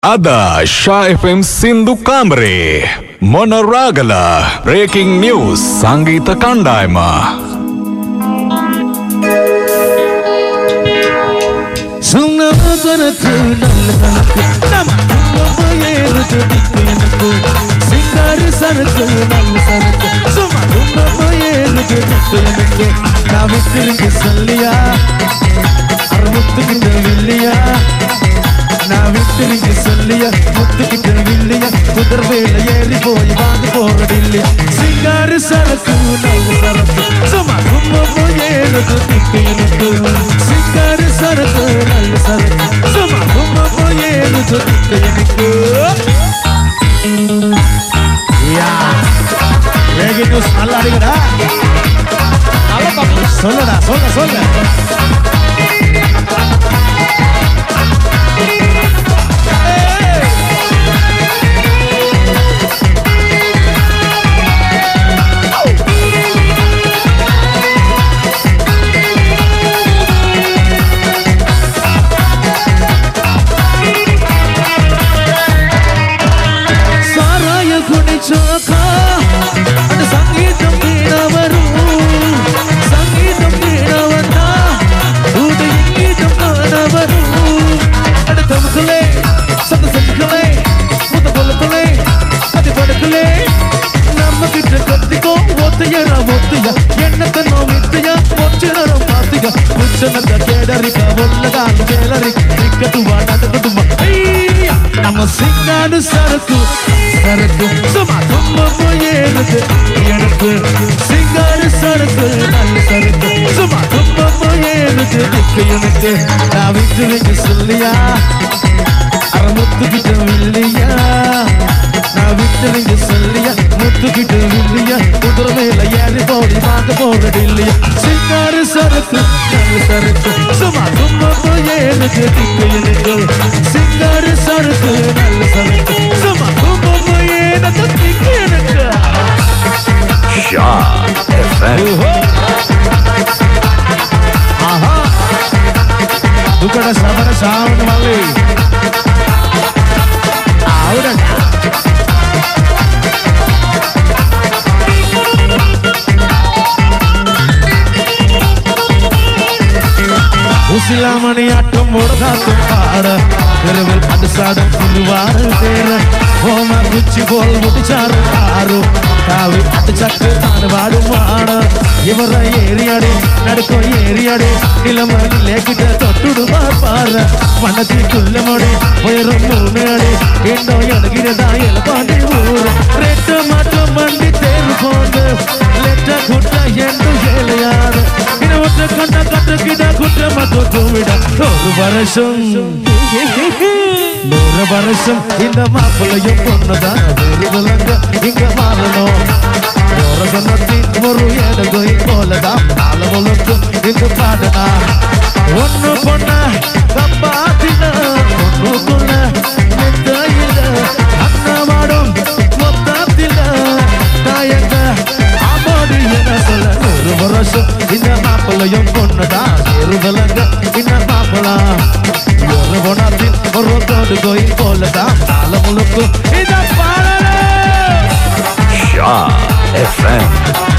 Ada Shah FM Sindhu Kamre Monoragala Breaking News Sangeeta Kandayama நான் விட்டு நீங்க சொல்லியா முத்துக்கிட்ட வில்லியா குதிர் வேலை ஏறி போய் வாங்க போறதில்லையா சிங்காரு சரக்கு நல்ல சரக்கு சும்மா கும்ப போய் ஏறுது எனக்கு சிங்காரு சரக்கு நல்ல சரக்கு சும்மா கும்ப போய் ஏறுது எனக்கு வேகி நியூஸ் நல்லா அடிக்கடா சொல்லடா சொல்ல நம்ம சிங்காடு சரக்கு சரக்கு சும்மா தும்ப போயிருது எனக்கு சிங்காடு சரக்கு நல்ல சரக்கு சும்மா தும்ப போயிருது எனக்கு நான் விட்டு வைக்க சொல்லியா அறமுத்துக்கிட்ட இல்லையா நான் விட்டு வைக்க சொல்லியா முத்துக்கிட்ட இல்லையா குதிர மேல ஏறி போடி வாங்க போறது இல்லையா சிங்காடு சரக்கு நல்ல சரக்கு சும்மா தும்ப போயிருது எனக்கு சிங்காடு சரக்கு நல்ல சரக்கு சும்மா தும்ப போயிருது எனக்கு Shah FM ஆஹா துக்கட சபர சாவன மல்லி ஆவுடா உசிலாமணி ஆட்டம் ஓடதாட்டம் பாட தெருவில் அடுசாடம் புல்லுவாடு தேர ஹோம குச்சி போல் முடிச்சாரு ஆறு காவி அடிச்சட்டு தான் வாடுமாட இவர ஏரியாடே நடுக்கோ ஏரியாடே நிலமணிலே கிட்ட தொட்டுடுமா பாரு மனதிற்குள்ள மொழி உயரம் மூணாடே எண்டோ எனக்கிறதா எலப்பாண்டி ஊரு ரெட்டு மாற்றம் வண்டி தேர்வு போந்து லெட்ட குட்ட என்று ஏழையாடு இன ஒற்ற கண்ட கட்டுக்கிட குற்ற மற்றும் விட ஒரு வருஷம் நூறு வருஷம் இந்த மாப்பிள்ளையும் பொண்ணுதான் ஒரு விலங்க இங்க மாறணும் ஒரு சொன்னத்தின் ஒரு ஏடகை போலதான் நாலு உலகம் இங்கு பாடனா ஒன்னு பொண்ண கப்பாத்தின ஒன்னுக்குள்ள நெத்தையில அண்ணமாடும் மொத்தத்தில தாயங்க ஆமோடு என சொல்ல நூறு வருஷம் இந்த மாப்பிள்ளையும் பொண்ணுதான் ஒரு விலங்க இந்த மாப்பிளா ஒரு பொண்ணாத்தின் ஒரு தோடு கோயில் போலதான் நாலு உலகம் இந்த பாடல Shah FM